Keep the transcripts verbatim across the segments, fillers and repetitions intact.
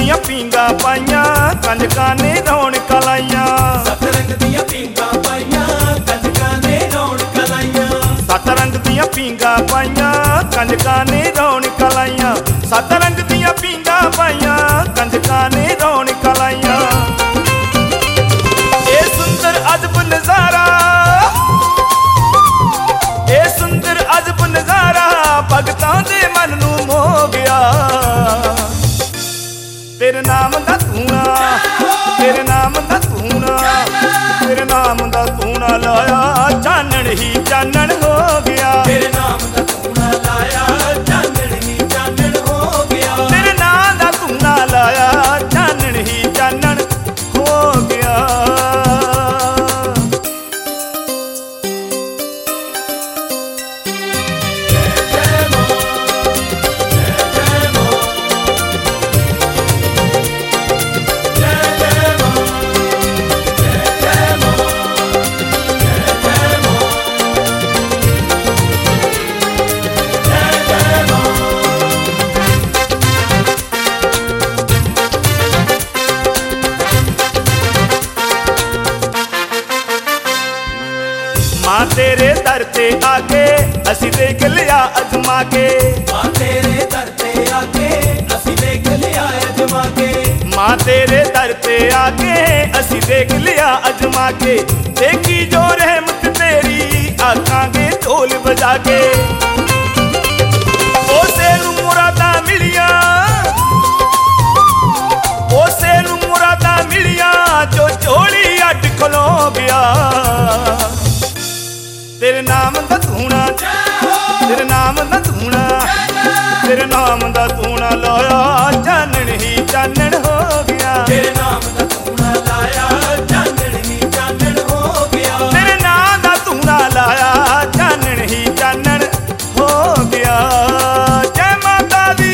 ਦੀਆਂ ਪੀਂਘਾਂ ਪਾਈਆਂ ਕੰਜਕਾਂ ਨੇ ਰੌਣਕਾਂ ਲਾਈਆਂ। ਸੱਤ ਰੰਗ ਦੀਆਂ ਪੀਂਘਾਂ ਪਾਈਆਂ ਕੰਜਕਾਂ ਨੇ ਰੌਣਕਾਂ ਲਾਈਆਂ। ਸੱਤ ਰੰਗ ਦੀਆਂ ਪੀਂਘਾਂ ਪਾਈਆਂ ਕੰਜਕਾਂ ਨੇ ਰੌਣਕਾਂ ਲਾਈਆਂ। ਸੱਤ ਰੰਗ ਦੀਆਂ ਪੀਂਘਾਂ ਪਾਈਆਂ ਕੰਜਕਾਂ ਨੇ ਰੌਣਕਾਂ ਲਾਈਆਂ। ਇਹ ਸੁੰਦਰ ਅਜਬ ਨਜ਼ਾਰਾ, ਇਹ ਸੁੰਦਰ ਅਜਬ ਨਜ਼ਾਰਾ ਭਗਤਾਂ ਦੇ ਮਨ ਨੂੰ ਮੋਹ ਗਿਆ। ਤੇਰੇ ਨਾਮ ਦਾ ਧੂਣਾ, ਤੇਰੇ ਨਾਮ ਦਾ ਧੂਣਾ, ਤੇਰੇ ਨਾਮ ਦਾ ਧੂਣਾ ਲਾਇਆ ਚਾਨਣ ਹੀ ਚਾਨਣ ਹੋ ਗਿਆ। ਤੇਰੇ ਨਾਮ ਦਾ ਧੂਣਾ ਲਾਇਆ ਚਾਨਣ ਹੀ ਚਾਨਣ ਹੋ ਗਿਆ। ਤੇਰੇ ਨਾਮ ਦਾ ਧੂਣਾ ਲਾਇਆ ਚਾਨਣ ਹੀ ਚਾਨਣ ਹੋ ਗਿਆ। माँ तेरे दर ते आके असी देख लिया अजमा के। माँ तेरे दर ते आके असी देख लिया अजमा के। माँ तेरे दर ते आके असी देख लिया अजमा के। देखी जो रहमत तेरी आखांगे ढोल बजा के। ओसे नू मुरादा मिलिया, ओसे नू मुरादा मिलिया जो झोली अट खलो गया। तेरे नाम दा धूना, तेरे नाम दा धूना, तेरे नाम दा धूना लाया चानण ही चानण हो गया। तेरे नाम दा धूना लाया चानण ही चानण हो गया। तेरे नाम दा धूना लाया चानण ही चानण हो गया। जय माता दी।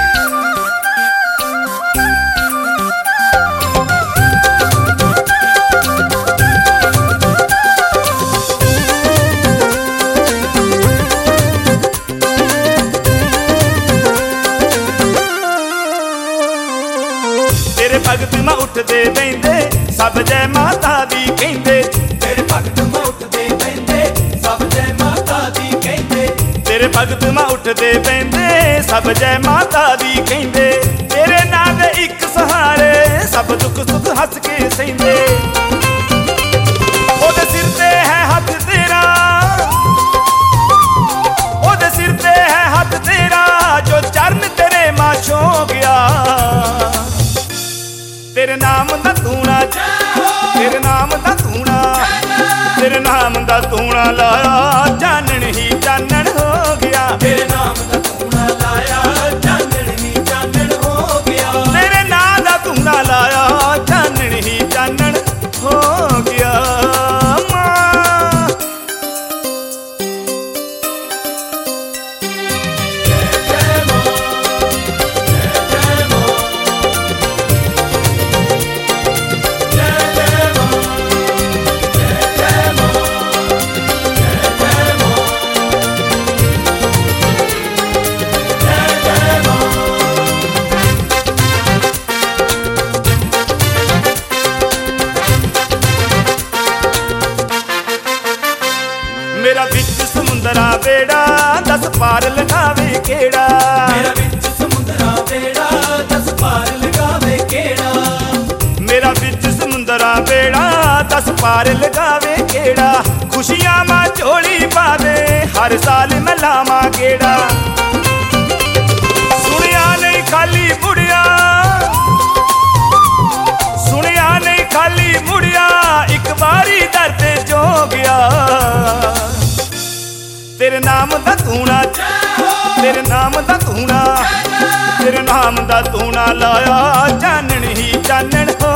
तेरे भगत मां उठदे बैंदे सब जय माता दी कहंदे। तेरे भगत मां उठदे बैंदे सब जय माता दी कहंदे। तेरे भगत मां उठदे बैंदे सब जय माता दी कहंदे। तेरे नाम दे इक सहारे सब दुख सुख हंस के सहिंदे। ओदे सिर ते है हथ तेरा, ओदे सिर ते है हथ तेरा जो चरण तेरे मां छो गया। तेरे नाम दा धूना, तेरे नाम दा धूना, तेरे नाम दा धूना लाया चानण ही चानण हो गया। तेरे नाम दा धूना लाया चानण ही चानण हो गया। तेरे नाम दा धूना लाया चानण ही चानण हो गया। मेरा बिच समुंदरा बेड़ा दस पार लगावे केड़ा। मेरा बिच समुंदरा बेड़ा दस पार लगावे केड़ा। मेरा बिच समुंदरा बेड़ा दस पार लगावे केड़ा। खुशियां मां झोली पावे हर साल मैं लावां गेड़ा। सुनिया नहीं खाली मुड़िया, सुनिया नहीं खाली मुड़िया एक बारी दर ते जो गया। तेरे नाम दा धूना, तेरे नाम दा धूना, तेरे नाम दा धूना लाया चानण ही चानण हो